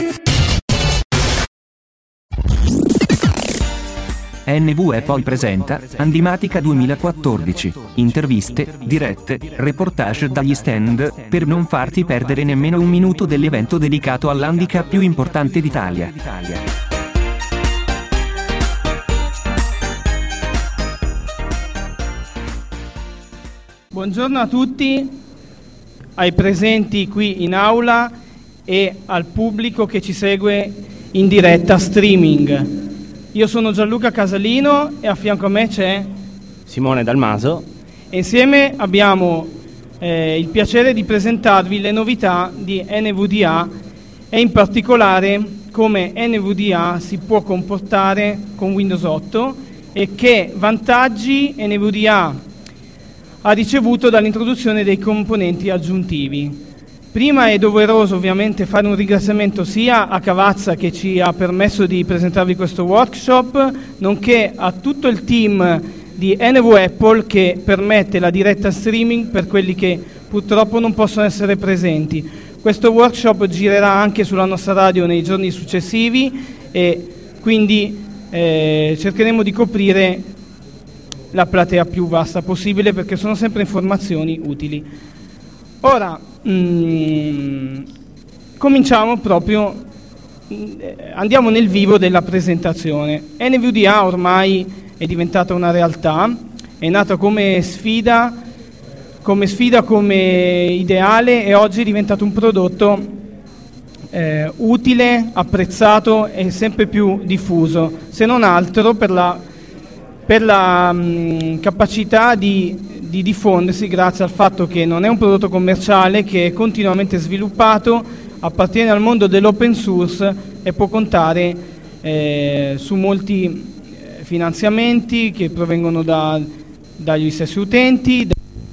NVE poi presenta Handimatica 2014, interviste, dirette, reportage dagli stand, per non farti perdere nemmeno un minuto dell'evento dedicato all'handicap più importante d'Italia. Buongiorno a tutti, ai presenti qui in aula e al pubblico che ci segue in diretta streaming. Io sono Gianluca Casalino e a fianco a me c'è Simone Dalmaso e insieme abbiamo il piacere di presentarvi le novità di NVDA e in particolare come NVDA si può comportare con Windows 8 e che vantaggi NVDA ha ricevuto dall'introduzione dei componenti aggiuntivi. Prima è doveroso ovviamente fare un ringraziamento sia a Cavazza che ci ha permesso di presentarvi questo workshop, nonché a tutto il team di NV Apple che permette la diretta streaming per quelli che purtroppo non possono essere presenti. Questo workshop girerà anche sulla nostra radio nei giorni successivi e quindi cercheremo di coprire la platea più vasta possibile perché sono sempre informazioni utili. Ora, cominciamo proprio, andiamo nel vivo della presentazione. NVDA ormai è diventata una realtà, è nata come sfida, come ideale e oggi è diventato un prodotto utile, apprezzato e sempre più diffuso, se non altro per la capacità di diffondersi grazie al fatto che non è un prodotto commerciale, che è continuamente sviluppato, appartiene al mondo dell'open source e può contare su molti finanziamenti che provengono dagli stessi utenti.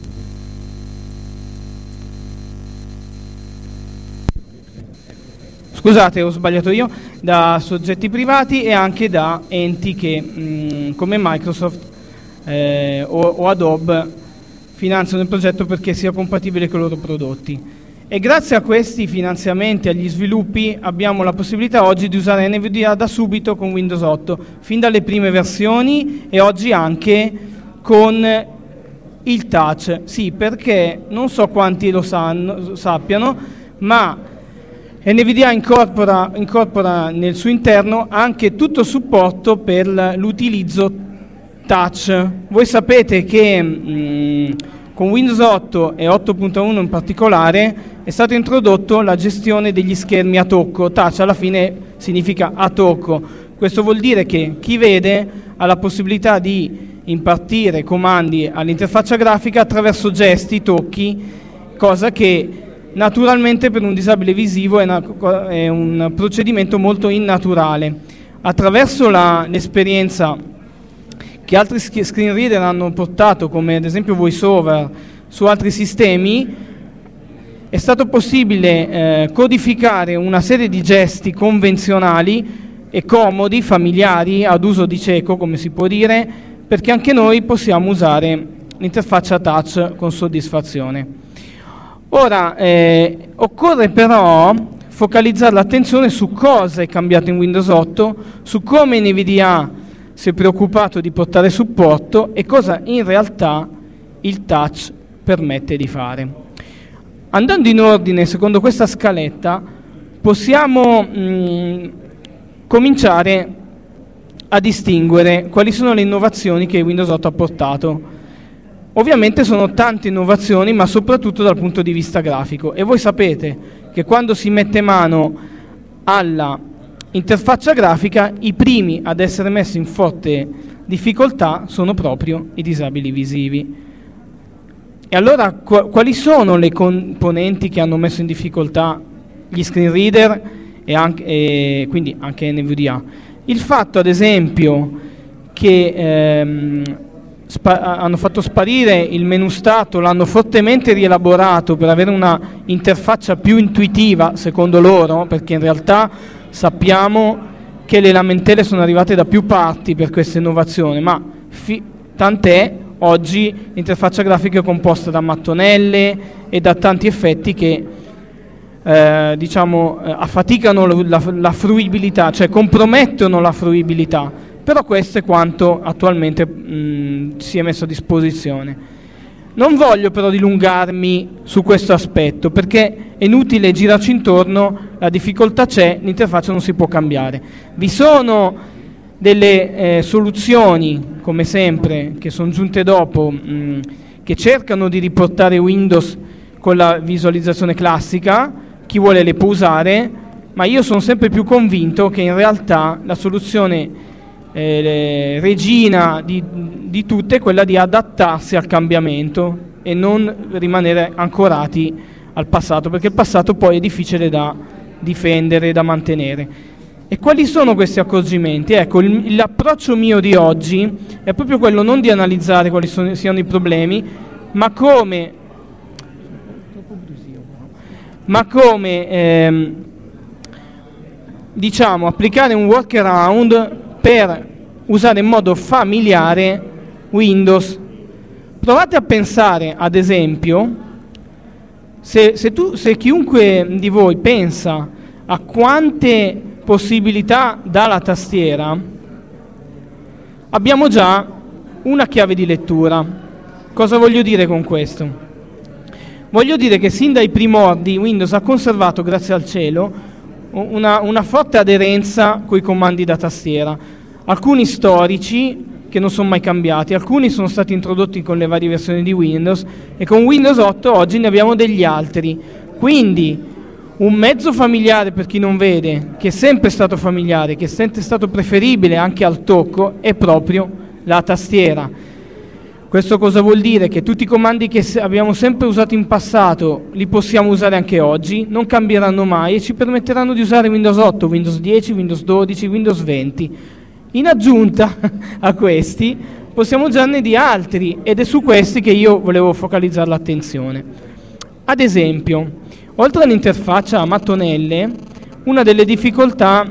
Scusate, ho sbagliato io, da soggetti privati e anche da enti che come Microsoft o Adobe finanziano il progetto perché sia compatibile con i loro prodotti. E grazie a questi finanziamenti, agli sviluppi, abbiamo la possibilità oggi di usare NVDA da subito con Windows 8, fin dalle prime versioni e oggi anche con il touch. Sì, perché non so quanti lo sappiano, ma NVDA incorpora nel suo interno anche tutto il supporto per l'utilizzo touch. Voi sapete che con Windows 8 e 8.1 in particolare è stata introdotta la gestione degli schermi a tocco. Touch alla fine significa a tocco. Questo vuol dire che chi vede ha la possibilità di impartire comandi all'interfaccia grafica attraverso gesti, tocchi, cosa che naturalmente per un disabile visivo è un procedimento molto innaturale. Attraverso l'esperienza che altri screen reader hanno portato, come ad esempio VoiceOver, su altri sistemi, è stato possibile codificare una serie di gesti convenzionali e comodi, familiari, ad uso di cieco, come si può dire, perché anche noi possiamo usare l'interfaccia touch con soddisfazione. Ora, occorre però focalizzare l'attenzione su cosa è cambiato in Windows 8, su come NVDA si è preoccupato di portare supporto e cosa in realtà il touch permette di fare. Andando in ordine secondo questa scaletta possiamo cominciare a distinguere quali sono le innovazioni che Windows 8 ha portato. Ovviamente sono tante innovazioni, ma soprattutto dal punto di vista grafico, e voi sapete che quando si mette mano alla interfaccia grafica i primi ad essere messi in forte difficoltà sono proprio i disabili visivi. E allora quali sono le componenti che hanno messo in difficoltà gli screen reader e quindi anche NVDA? Il fatto ad esempio che hanno fatto sparire il menu stato, l'hanno fortemente rielaborato per avere una interfaccia più intuitiva secondo loro, perché in realtà sappiamo che le lamentele sono arrivate da più parti per questa innovazione, ma tant'è, oggi l'interfaccia grafica è composta da mattonelle e da tanti effetti che affaticano la fruibilità, cioè compromettono la fruibilità, però questo è quanto attualmente si è messo a disposizione. Non voglio però dilungarmi su questo aspetto, perché è inutile girarci intorno, la difficoltà c'è, l'interfaccia non si può cambiare. Vi sono delle soluzioni, come sempre, che sono giunte dopo, che cercano di riportare Windows con la visualizzazione classica, chi vuole le può usare, ma io sono sempre più convinto che in realtà la soluzione regina di tutte è quella di adattarsi al cambiamento e non rimanere ancorati al passato, perché il passato poi è difficile da difendere, da mantenere. E quali sono questi accorgimenti? Ecco, l'approccio mio di oggi è proprio quello non di analizzare quali siano i problemi, ma come applicare un workaround per usare in modo familiare Windows. Provate a pensare, ad esempio, se chiunque di voi pensa a quante possibilità dà la tastiera, abbiamo già una chiave di lettura. Cosa voglio dire con questo? Voglio dire che sin dai primordi Windows ha conservato, grazie al cielo, una forte aderenza coi comandi da tastiera, alcuni storici che non sono mai cambiati, alcuni sono stati introdotti con le varie versioni di Windows e con Windows 8 oggi ne abbiamo degli altri. Quindi un mezzo familiare, per chi non vede, che è sempre stato familiare, che è sempre stato preferibile anche al tocco, è proprio la tastiera. Questo cosa vuol dire? Che tutti i comandi che abbiamo sempre usato in passato li possiamo usare anche oggi, non cambieranno mai e ci permetteranno di usare Windows 8, Windows 10, Windows 12, Windows 20. In aggiunta a questi possiamo usarne di altri ed è su questi che io volevo focalizzare l'attenzione. Ad esempio, oltre all'interfaccia a mattonelle, una delle difficoltà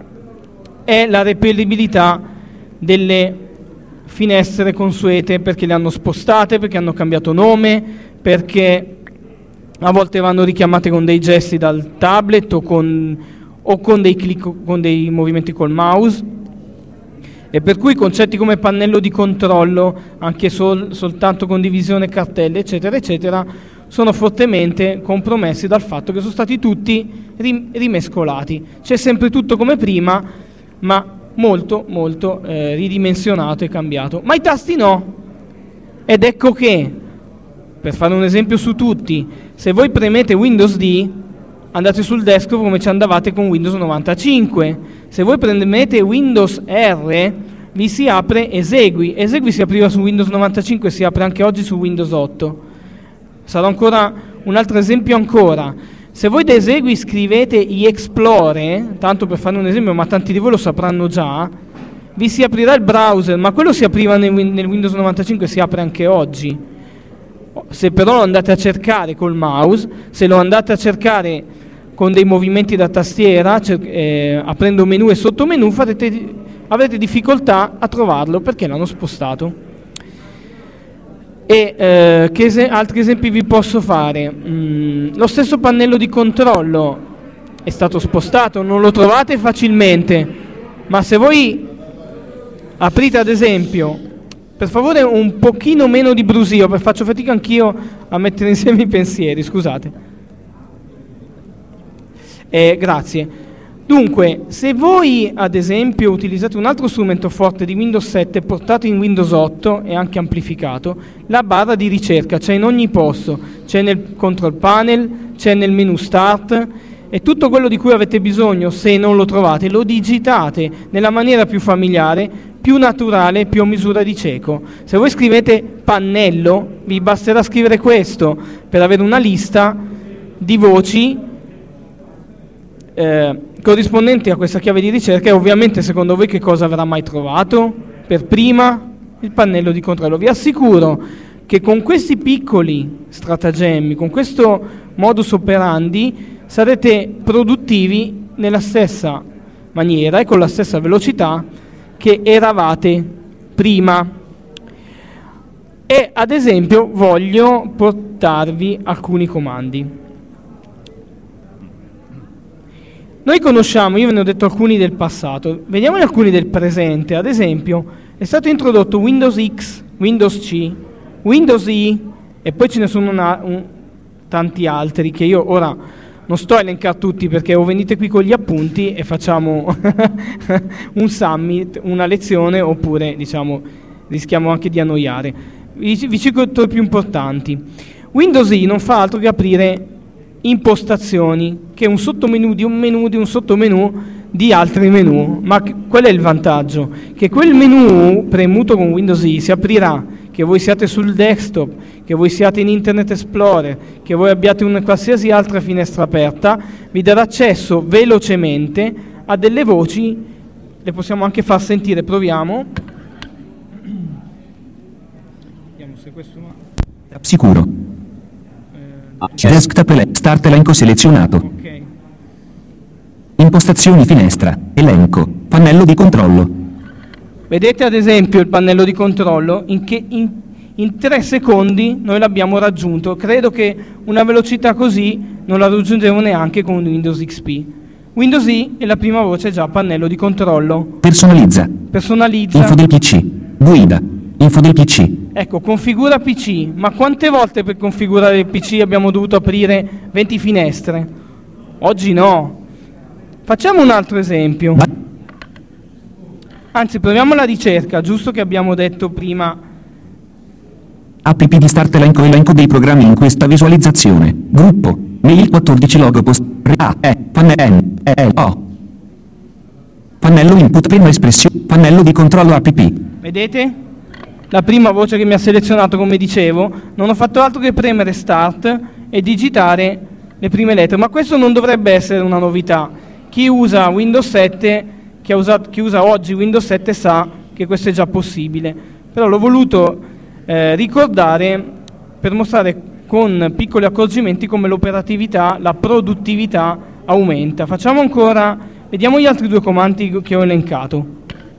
è la reperibilità delle finestre consuete, perché le hanno spostate, perché hanno cambiato nome, perché a volte vanno richiamate con dei gesti dal tablet o con dei click, con dei movimenti col mouse, e per cui concetti come pannello di controllo, anche soltanto condivisione cartelle, eccetera, eccetera, sono fortemente compromessi dal fatto che sono stati tutti rimescolati. C'è sempre tutto come prima, ma molto ridimensionato e cambiato, ma i tasti no. Ed ecco che, per fare un esempio su tutti, se voi premete Windows D andate sul desktop come ci andavate con Windows 95, se voi premete Windows R vi si apre Esegui si apriva su Windows 95 e si apre anche oggi su Windows 8. Sarò ancora un altro esempio ancora. Se voi da Esegui scrivete Explore, tanto per fare un esempio, ma tanti di voi lo sapranno già, vi si aprirà il browser, ma quello si apriva nel Windows 95 e si apre anche oggi. Se però lo andate a cercare col mouse, se lo andate a cercare con dei movimenti da tastiera, aprendo menu e sottomenu, avrete difficoltà a trovarlo perché l'hanno spostato. E altri esempi vi posso fare? Lo stesso pannello di controllo è stato spostato, non lo trovate facilmente, ma se voi aprite, ad esempio, per favore un pochino meno di brusio, perché faccio fatica anch'io a mettere insieme i pensieri, scusate. Grazie. Dunque, se voi ad esempio utilizzate un altro strumento forte di Windows 7 portato in Windows 8 e anche amplificato, la barra di ricerca c'è in ogni posto, c'è nel control panel, c'è nel menu start, e tutto quello di cui avete bisogno, se non lo trovate, lo digitate nella maniera più familiare, più naturale, più a misura di cieco. Se voi scrivete pannello, vi basterà scrivere questo per avere una lista di voci corrispondenti a questa chiave di ricerca, e ovviamente secondo voi che cosa avrà mai trovato per prima? Il pannello di controllo. Vi assicuro che con questi piccoli stratagemmi, con questo modus operandi, sarete produttivi nella stessa maniera e con la stessa velocità che eravate prima. E ad esempio voglio portarvi alcuni comandi. Noi conosciamo, io ve ne ho detto alcuni del passato, vediamo alcuni del presente. Ad esempio, è stato introdotto Windows X, Windows C, Windows I, e poi ce ne sono tanti altri che io ora non sto a elencare tutti, perché o venite qui con gli appunti e facciamo un summit, una lezione, oppure diciamo rischiamo anche di annoiare. Vi cito i più importanti. Windows I non fa altro che aprire impostazioni, che è un sottomenu di un menu di un sottomenu di altri menu. Ma qual è il vantaggio? Che quel menu premuto con Windows I si aprirà, che voi siate sul desktop, che voi siate in Internet Explorer, che voi abbiate una qualsiasi altra finestra aperta, vi darà accesso velocemente a delle voci. Le possiamo anche far sentire, proviamo. Vediamo se questo va. Sicuro. Desktop Start elenco selezionato. Ok. Impostazioni finestra. Elenco. Pannello di controllo. Vedete ad esempio il pannello di controllo in 3 secondi noi l'abbiamo raggiunto. Credo che una velocità così non la raggiungevo neanche con Windows XP. Windows I è la prima voce già pannello di controllo. Personalizza. Info del PC. Guida. Info del PC. Ecco, configura PC. Ma quante volte per configurare il PC abbiamo dovuto aprire 20 finestre? Oggi no. Facciamo un altro esempio. Anzi, proviamo la ricerca, giusto che abbiamo detto prima. App di Start elenco dei programmi in questa visualizzazione. Gruppo. Mail 14 logo post. Pannello input prima espressione. Pannello di controllo app. Vedete? La prima voce che mi ha selezionato, come dicevo, non ho fatto altro che premere Start e digitare le prime lettere, ma questo non dovrebbe essere una novità. Chi usa Windows 7, chi usa oggi Windows 7 sa che questo è già possibile, però l'ho voluto ricordare per mostrare con piccoli accorgimenti come l'operatività, la produttività aumenta. Facciamo ancora, vediamo gli altri 2 comandi che ho elencato.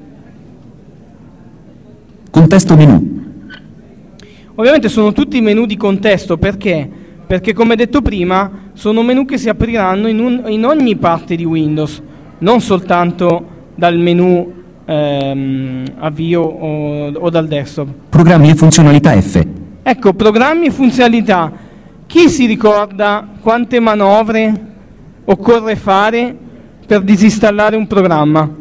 Contesto menu. Ovviamente sono tutti menu di contesto, perché? Perché come detto prima sono menu che si apriranno in ogni parte di Windows, non soltanto dal menu avvio o dal desktop. Programmi e funzionalità F. Ecco, programmi e funzionalità. Chi si ricorda quante manovre occorre fare per disinstallare un programma?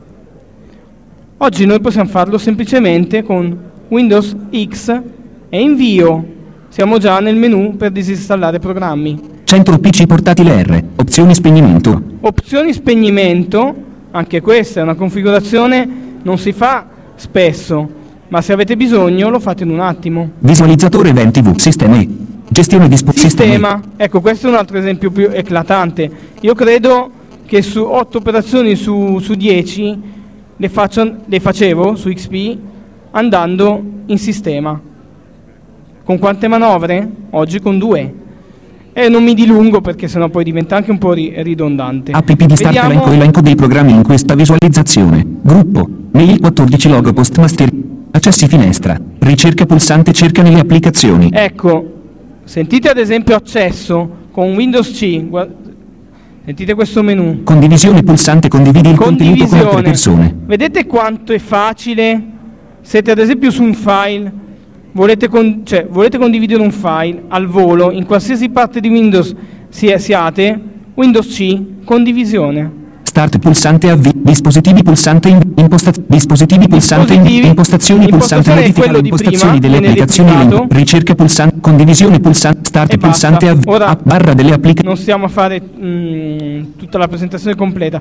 Oggi noi possiamo farlo semplicemente con Windows X e invio. Siamo già nel menu per disinstallare programmi. Centro PC portatile R. Opzioni spegnimento. Opzioni spegnimento, anche questa è una configurazione, non si fa spesso, ma se avete bisogno lo fate in un attimo. Visualizzatore eventi V. Sistema E. Gestione di sistema. Ecco, questo è un altro esempio più eclatante. Io credo che su 8 operazioni su 10 le facevo su XP andando in sistema. Con quante manovre? Oggi con 2. E non mi dilungo perché sennò poi diventa anche un po' ridondante. App di Start elenco dei programmi in questa visualizzazione. Gruppo. Mail 14 logo post master. Accessi finestra. Ricerca pulsante cerca nelle applicazioni. Ecco, sentite ad esempio accesso con Windows C. Sentite questo menu. Condivisione pulsante condividi il contenuto con altre persone. Vedete quanto è facile? Siete ad esempio su un file, volete condividere un file al volo, in qualsiasi parte di Windows siate, Windows C, condivisione. Start pulsante avvio, dispositivi pulsante dispositivi pulsante impostazioni pulsante modifica le impostazioni delle applicazioni, ricerca pulsante, condivisione pulsante, start pulsante avvio, ora barra delle applicazioni. Non stiamo a fare tutta la presentazione completa.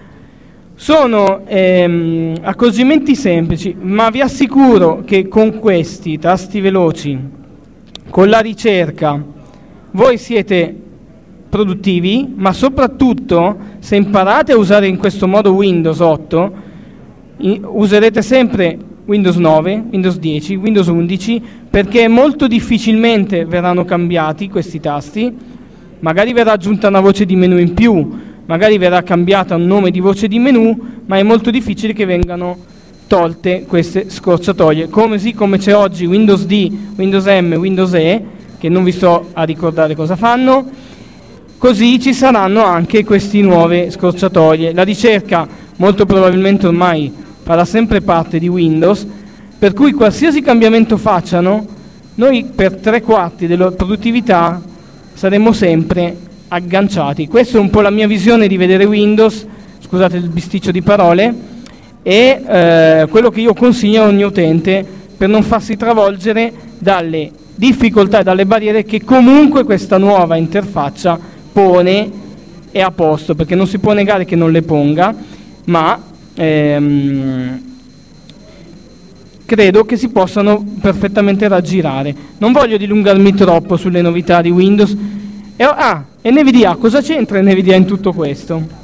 Sono accorgimenti semplici, ma vi assicuro che con questi tasti veloci, con la ricerca, voi siete produttivi, ma soprattutto se imparate a usare in questo modo Windows 8, userete sempre Windows 9, Windows 10, Windows 11, perché molto difficilmente verranno cambiati questi tasti. Magari verrà aggiunta una voce di menu in più, magari verrà cambiata un nome di voce di menu, ma è molto difficile che vengano tolte queste scorciatoie, come c'è oggi Windows D, Windows M, Windows E, che non vi sto a ricordare cosa fanno. così ci saranno anche queste nuove scorciatoie. La ricerca molto probabilmente ormai farà sempre parte di Windows, per cui qualsiasi cambiamento facciano, noi per 3/4 della produttività saremo sempre agganciati. Questa è un po' la mia visione di vedere Windows, scusate il bisticcio di parole, e quello che io consiglio a ogni utente per non farsi travolgere dalle difficoltà e dalle barriere che comunque questa nuova interfaccia pone e a posto, perché non si può negare che non le ponga, ma credo che si possano perfettamente raggirare. Non voglio dilungarmi troppo sulle novità di Windows. NVDA, cosa c'entra NVDA in tutto questo?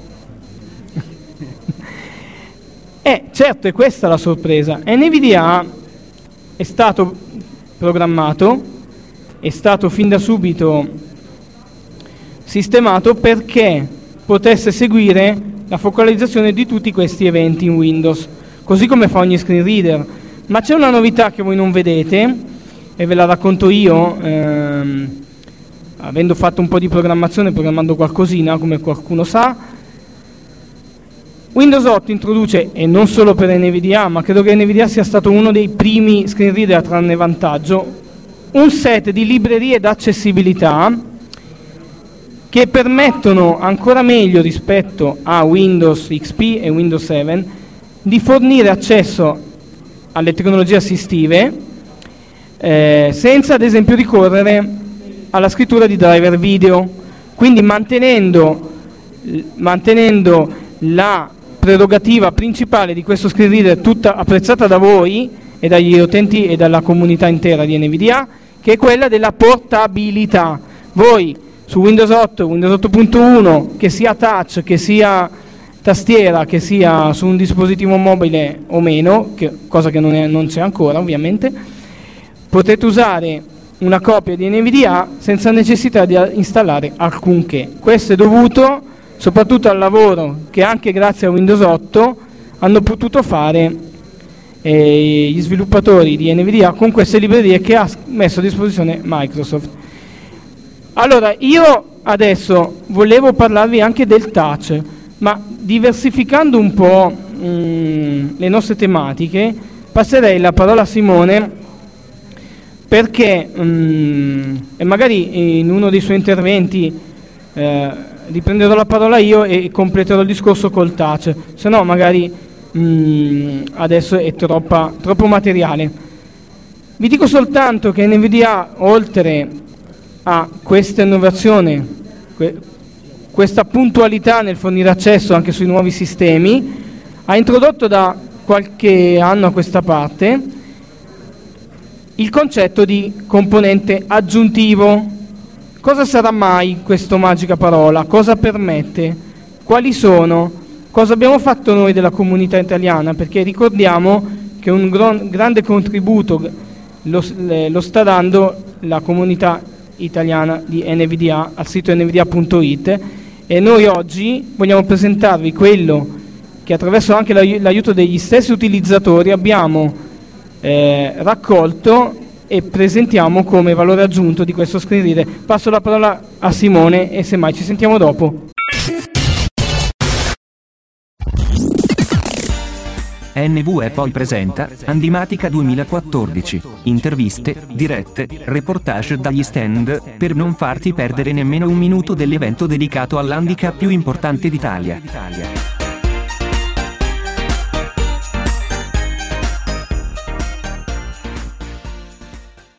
Certo, è questa la sorpresa. NVDA è stato programmato, è stato fin da subito sistemato perché potesse seguire la focalizzazione di tutti questi eventi in Windows, così come fa ogni screen reader. Ma c'è una novità che voi non vedete, e ve la racconto io, avendo fatto un po' di programmazione, programmando qualcosina, come qualcuno sa. Windows 8 introduce, e non solo per NVDA, ma credo che NVDA sia stato uno dei primi screen reader a trarne vantaggio, un set di librerie d'accessibilità che permettono ancora meglio rispetto a Windows XP e Windows 7 di fornire accesso alle tecnologie assistive senza ad esempio ricorrere alla scrittura di driver video, quindi mantenendo la prerogativa principale di questo screen reader, tutta apprezzata da voi e dagli utenti e dalla comunità intera di NVDA, che è quella della portabilità. Voi su Windows 8, Windows 8.1, che sia touch, che sia tastiera, che sia su un dispositivo mobile o meno, cosa che non c'è ancora ovviamente, potete usare una copia di NVDA senza necessità di installare alcunché. Questo è dovuto soprattutto al lavoro che anche grazie a Windows 8 hanno potuto fare gli sviluppatori di NVDA con queste librerie che ha messo a disposizione Microsoft. Allora, io adesso volevo parlarvi anche del touch, ma diversificando un po' le nostre tematiche, passerei la parola a Simone perché, e magari in uno dei suoi interventi riprenderò la parola io e completerò il discorso col touch, se no magari adesso è troppo materiale. Vi dico soltanto che NVDA, oltre a questa innovazione, questa puntualità nel fornire accesso anche sui nuovi sistemi, ha introdotto da qualche anno a questa parte il concetto di componente aggiuntivo. Cosa sarà mai questa magica parola? Cosa permette? Quali sono? Cosa abbiamo fatto noi della comunità italiana? Perché ricordiamo che un grande contributo lo sta dando la comunità italiana di NVDA al sito nvda.it, e noi oggi vogliamo presentarvi quello che attraverso anche l'aiuto degli stessi utilizzatori abbiamo raccolto e presentiamo come valore aggiunto di questo screen reader. Passo la parola a Simone e semmai ci sentiamo dopo. NVE poi presenta Handimatica 2014, interviste, dirette, reportage dagli stand, per non farti perdere nemmeno un minuto dell'evento dedicato all'handicap più importante d'Italia.